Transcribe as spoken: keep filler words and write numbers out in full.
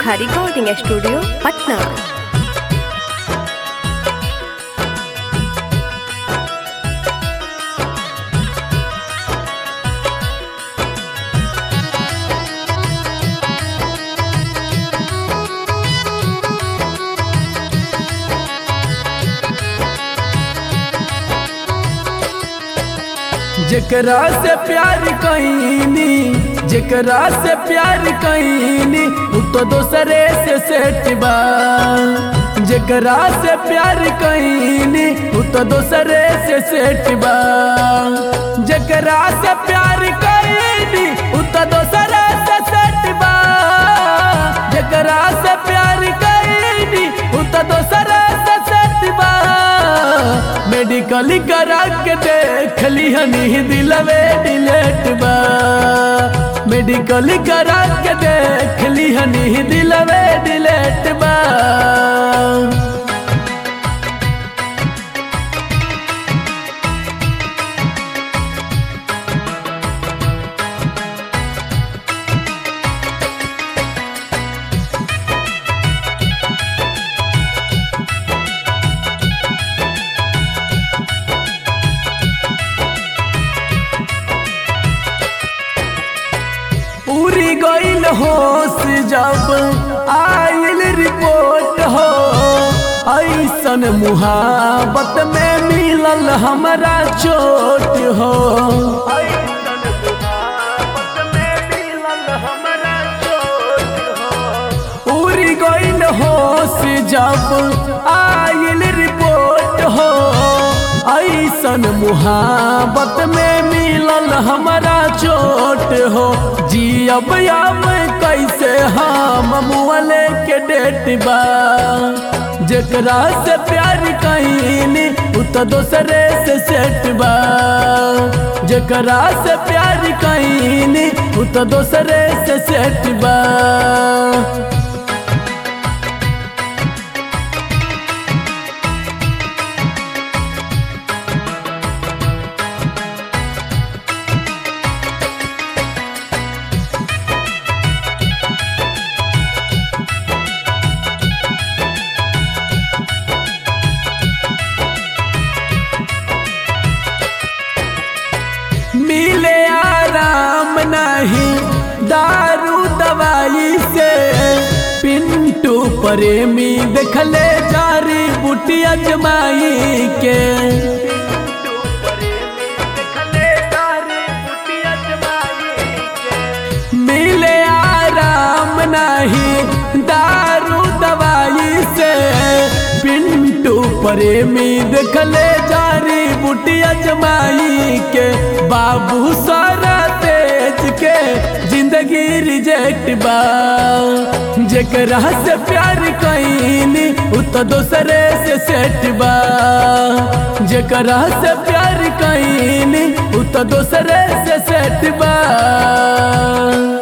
रेखा recording studio Patna. जेकरा से प्यार कईनी जेकरा से प्यार कईनी उ तो दोसरे से सेट बा। जेकरा से प्यार कईनी उ तो दोसरे से सेट बा। जेकरा से प्यार कईनी उ तो दोसरे से सेट बा। जेकरा से प्यार कईनी उ तो दोसरे से सेट बा। मेडिकल करा के देख लिहनी दिलवे डिलेट बा। मेडिकल करा के देख लिहनी दिलवे डिलेट बा। पूरी गईल होश जब आयल रिपोर्ट हो। ऐसन मुहाबत में मिलल हमरा चोट हो। ऐसन मुहाबत में मिलल हमरा चोट हो। पूरी गईल होश जब आयल रिपोर्ट हो। ऐसन मुहाबत में मिलल हमरा चोट हो। जियब अब कैसे हम मुअले के डेट बा। जेकरा से प्यार कईनी उ तो दोसरे से सेट बा। जेकरा से प्यार कईनी उ तो दोसरे से सेट बा। मिले आराम नहीं दारू दवाई से। पिंटू प्रेमी देखले जारी बूटी अजमाई के। मिले आराम नहीं दारू दवाई से। पिंटू प्रेमी देखले जारी बूटी अजमाई के। बाबू सारा तेज के जिंदगी रिजेक्ट बा। जेकरा से प्यार कईनी उ तो दोसरे से सेट बा। जेकरा से प्यार कईनी उ तो दोसरे से सेट बा।